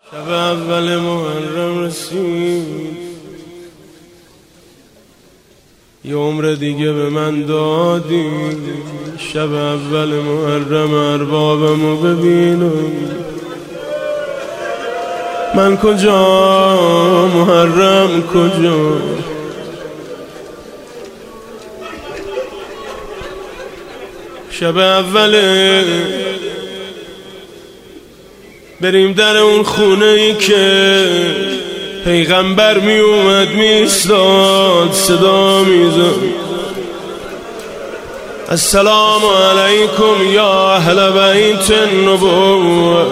شب اول محرم رسید، یه عمر دیگه به من دادی. شب اول محرم اربابمو ببینم، من کجا محرم کجا؟ شب اوله بریم در اون خونه ای که پیغمبر می اومد می ایستاد، صدا می زد السلام علیکم یا اهل بیت النبوة.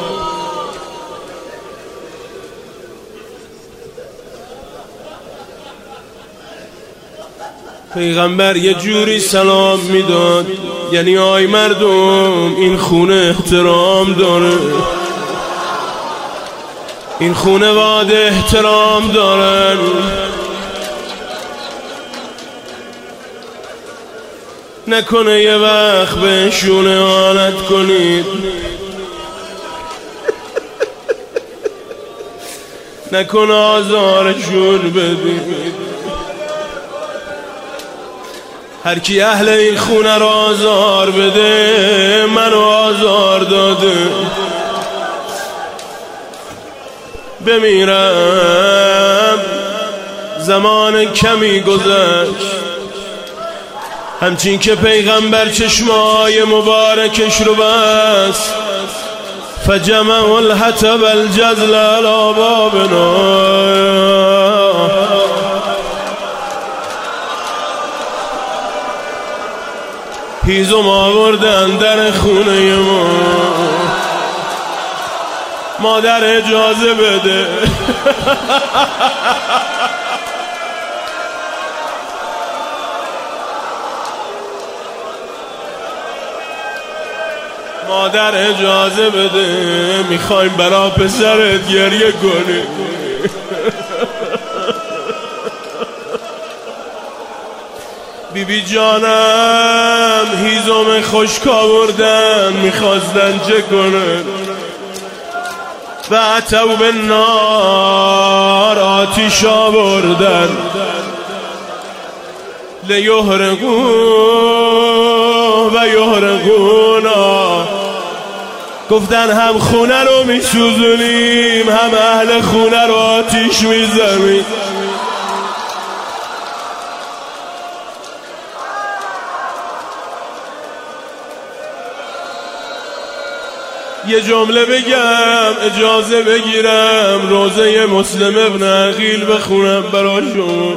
پیغمبر یه جوری سلام میداد یعنی آی مردم، این خونه احترام داره، این خانواده احترام دارن. نکنه یه وقت بهشون اهانت کنید، نکنه آزارشون بدید. هر کی اهل این خونه رو آزار بده منو آزار داده. بمیرم زمان کمی گذشت، همچین که پیغمبر چشمای مبارکش رو بست، فجمع الحطب الجزل علی بابنا. هیزم آوردن در خونه ما، مادر اجازه بده. مادر اجازه بده، میخوایم برا پسرت گریه کنیم. بیبی جانم هیزم خشک آوردن، میخواستن چه کنن؟ و اتو به نار آتیش آوردن، لیهرقو و یهرقونا. گفتن هم خونه رو میسوزونیم هم اهل خونه رو آتیش میزنیم. یه جمله بگم اجازه بگیرم، روزه مسلم ابن عقیل بخونم برای شما.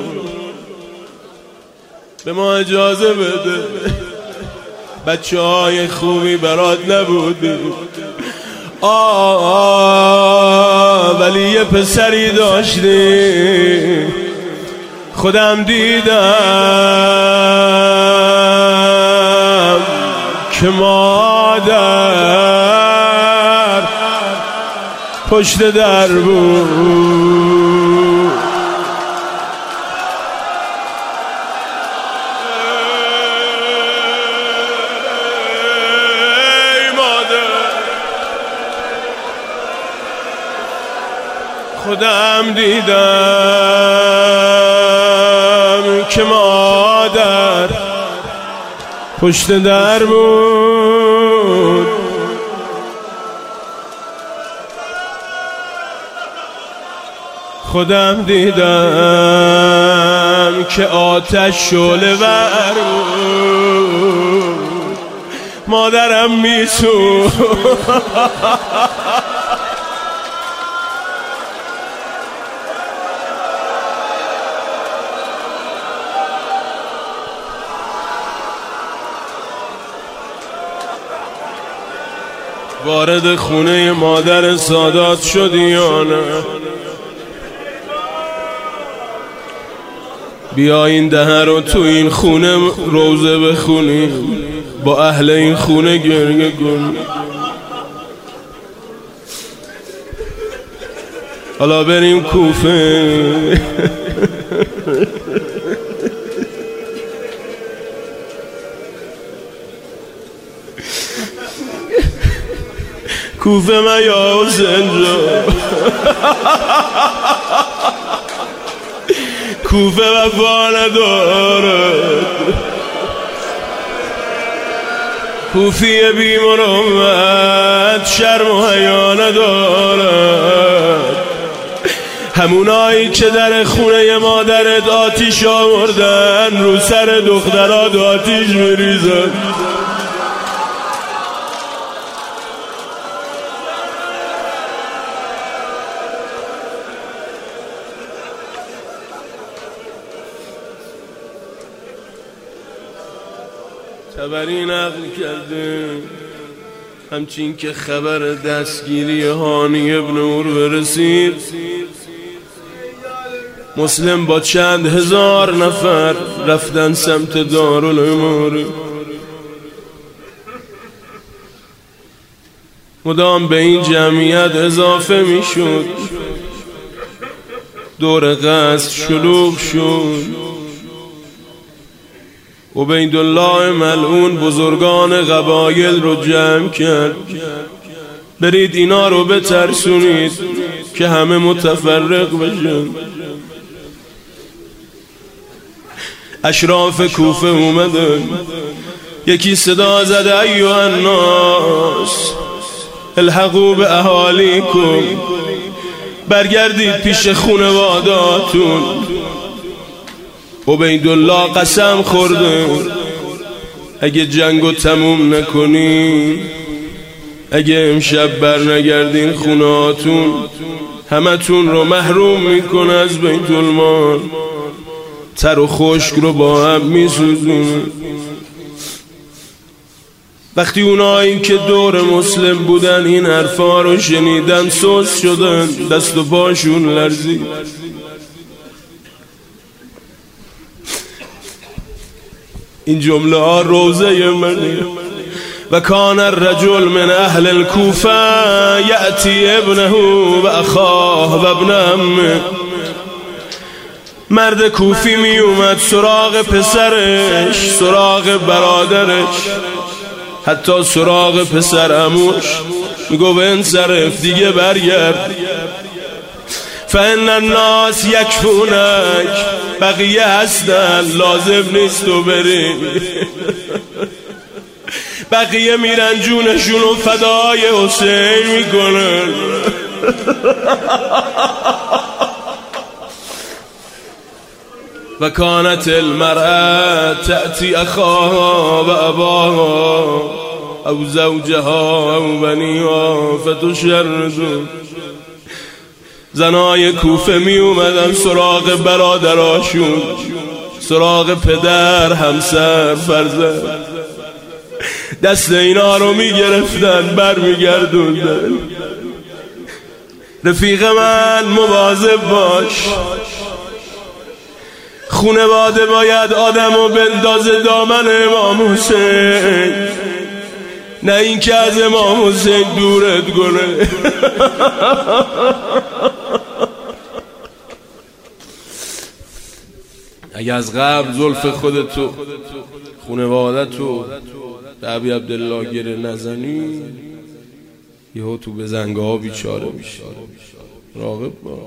به ما اجازه بده، بچه های خوبی برات نبودی. ولی یه پسری داشتی، خودم دیدم که مادر پشت در بود. ای مادر، خودم دیدم که مادر پشت در بود. خودم دیدم که آتش شعله ور بود، مادرم میسوخت. وارد خونه مادر سادات شدی یا نه؟ بیا این دهه رو تو این خونه روزه بخونی، با اهل این خونه گریه کنی. حالا بریم کوفه. کوفه من یا حسین جا کوفه وفا ندارد، کوفی بی مروت شرم و حیا ندارد. همونایی که در خونه مادرت آتیش آوردن رو سر دخترات آتیش میریزن. تبری نقل کرده همچین که خبر دستگیری هانی ابن عروه رسید، مسلم با چند هزار نفر رفتن سمت دارالاماره. مدام به این جمعیت اضافه می شد، دور قصد شلوغ شد. عبیدالله ملعون بزرگان قبایل رو جمع کرد، برید اینا رو بترسونید که همه متفرق بشن. اشراف کوفه اومدن، یکی صدا زده ایها الناس الحقوا به اهالیکم، برگردید پیش خانواده‌هاتون. عبیدالله قسم خورده اگه جنگو تموم نکنی، اگه امشب بر نگردین خونهاتون، همتون رو محروم میکنه از بیت المال، تر و خشک رو با هم میسوزونه. وقتی اونایی که دور مسلم بودن این حرفا رو شنیدن سست شدن، دست و پاشون لرزید. این جمله ها روزه منه. و کان الرجل من اهل الکوفه یأتی ابنه و اخاه و ابن عمه. مرد کوفی می اومد سراغ پسرش، سراغ برادرش، حتی سراغ پسر عموش. میگو انصرف دیگه برگرد، فان الناس یکفونک، بقیه هستن لازم نیست تو بری. بقیه میرن جونشونو فدای حسین میکنن. و کانت المرأة تأتی اخاها و اباها او زوجها او بنیها فتشرد. زنای کوفه می اومدن سراغ برادراشون، سراغ پدر، همسر، فرزند، دست اینا رو می گرفتن بر می گردوندن. رفیق من مواظب باش، خونواده باید آدمو بندازه دامن امام حسین، نه این که از امام حسین دورت کنه. اگه از قبل زلف خودتو خونوادتو به ابی عبدالله گره نزنی، یهو تو به زنگه ها بیچاره میشی. راقب با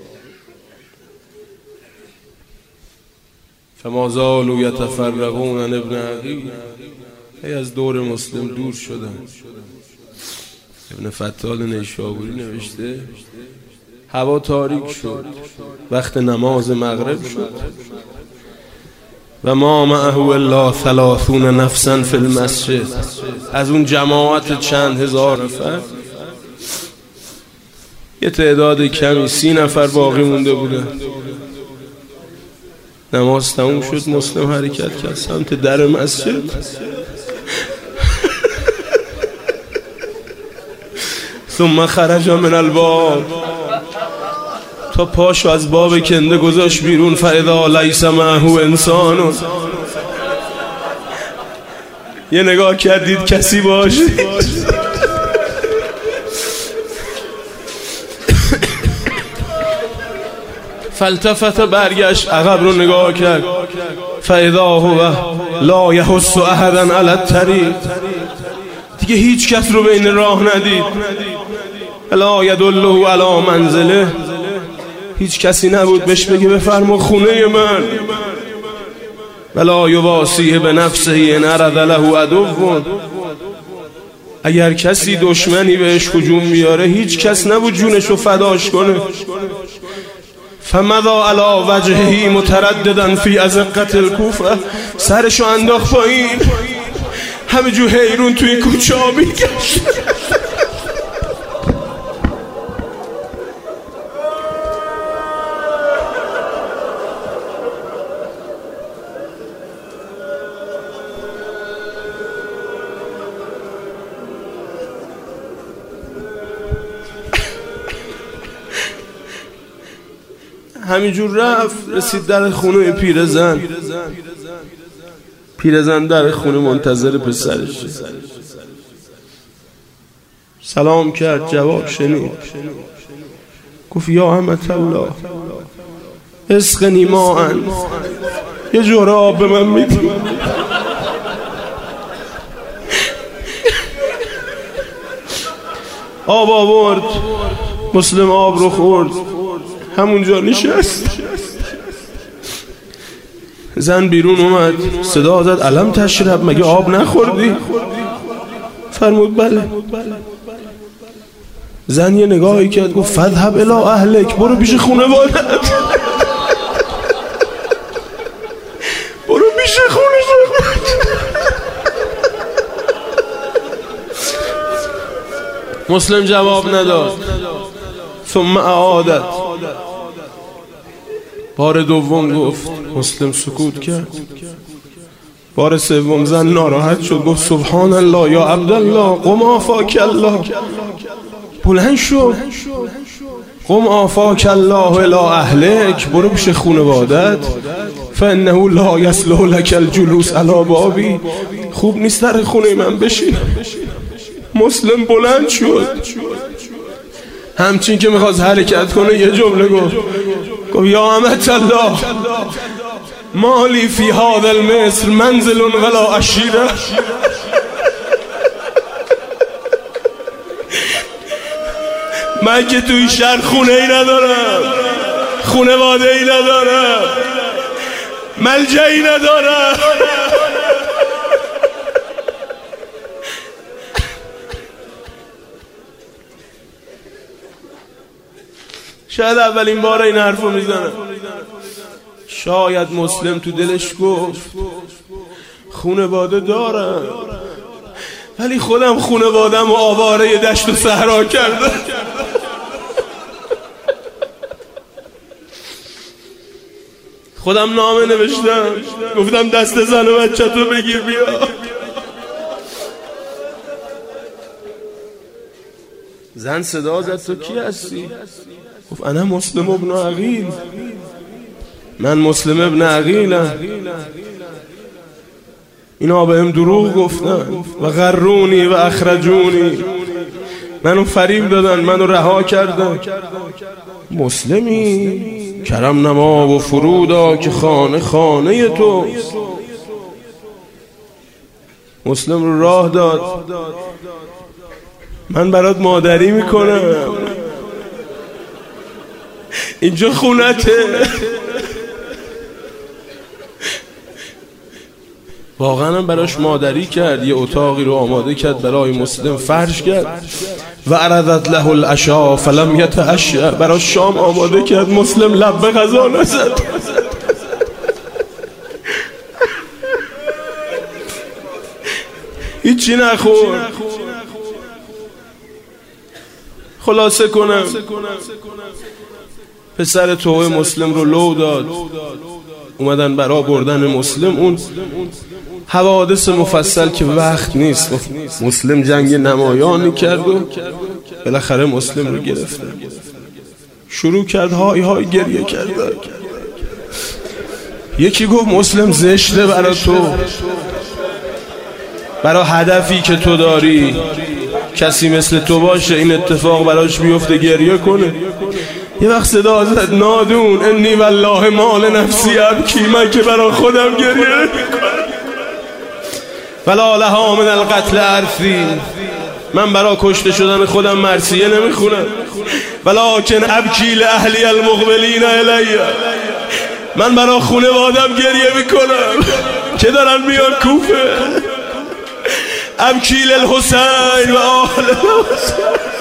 فما زالوا یتفرقون عن ابن عقیل. ای از دور مسلم دور شدن. ابن فتال نیشابوری نوشته هوا تاریک شد، وقت نماز مغرب شد، و ما معه الا 30 نفسا فی المسجد. از اون جماعت چند هزار نفر یه تعداد کمی 30 نفر باقی مونده بودن. نماز تموم شد، مسلم حرکت کرد سمت در مسجد. ثم خرج من الباب، تا پاشو از باب کنده گذاشت بیرون. فاذا لیس معه انسان، یه نگاه کردید کسی باشه. فالتفت، برگشت عقب رو نگاه کرد. فاذا هو لا یحث احدا علی الطریق، دیگه هیچ کس رو بین راه ندید. لا یدله علی منزله، هیچ کسی نبود بهش بگه بفرما خونه من. ولا یواصیه به نفسه ان عرض له عدو، اگر کسی دشمنی بهش هجوم بیاره هیچ کس نبود جونشو فداش کنه. فمضا علی وجهه مترددا فی ازقة الکوفه، سرشو انداخت پایین، همه جو حیرون توی کوچه ها میگشت. همینجور رفت رسید در خونه پیرزن. پیرزن در خونه منتظر پسرش، سلام کرد، جواب شنید، گفت یا امة الله اسقنی ماء، یه جوره آب به من میدی؟ آب آورد، مسلم آب رو خورد، همونجا نشست. زن بیرون اومد، صدا زد الم تشرب، مگه آب نخوردی؟ فرمود بله. زن یه نگاهی کرد، گفت فذهب الی اهلک، برو پیش خانواده‌ات، برو پیش خانواده‌ات. مسلم جواب نداد. ثم اعادت، بار دوم گفت، مسلم سکوت کرد. بار سوم زن ناراحت شد، گفت سبحان الله یا عبدالله قم آفاک الله، بلند شو، قم آفاک الله الی اهلک، برو پیش خانواده‌ات، فانه لا یصلح لک الجلوس علی بابی، خوب نیست در خونه من بشین. مسلم بلند شد، همچین که میخواست حرکت کنه یه جمله گفت یا امة الله مالی فی هذا المصر منزل ولا عشیره، من که توی شهر خونه ای ندارم، خانواده ای ندارم، ملجئی ندارم. شاید اولین بار این حرفو میزنم. شاید مسلم تو دلش گفت خانواده دارم، ولی خودم خانوادم و آواره دشت و صحرا کردم. خودم نامه نوشتم، گفتم دست زن و بچه تو بگیر بیا. زن صدا زد تو کی هستی؟ گفت انا مسلم ابن عقیل، من مسلم ابن عقیلم. اینا بهم دروغ گفتن و غرونی و اخرجونی، منو فریب دادن، منو رها کردن. مسلمی کرم نما و فرودا که خانه خانه تو. مسلم رو راه داد، من برات مادری میکنم، اینجا خونته. واقعا هم براش مادری کرد، یه اتاقی رو آماده کرد برای مسلم، فرش کرد و عرضت له العشاء فلم یتعشا، براش شام آماده کرد، مسلم لب به غذا نزد. هیچی نخورد. خلاصه کنم، پسر توه مسلم رو لو داد، اومدن برا بردن مسلم. اون حوادث مفصل که وقت نیست، مسلم جنگ نمایانی کرد و بالاخره مسلم رو گرفتن. شروع کرد های های گریه کرد. یکی گفت مسلم زشته برا تو، برا هدفی که تو داری، کسی مثل تو باشه این اتفاق براش بیفته گریه کنه. یه وقت صدا زد نادون انی والله مال نفسی ابکی، من که برا خودم گریه میکنم. ولا لها من القتل عرفی، من برای کشته شدن خودم مرثیه نمیخونم، ولکن ابکی لاهلی المقبلین الی، من برای خانوادم گریه میکنم که دارن میان کوفه. ابکی للحسین و آل الحسین.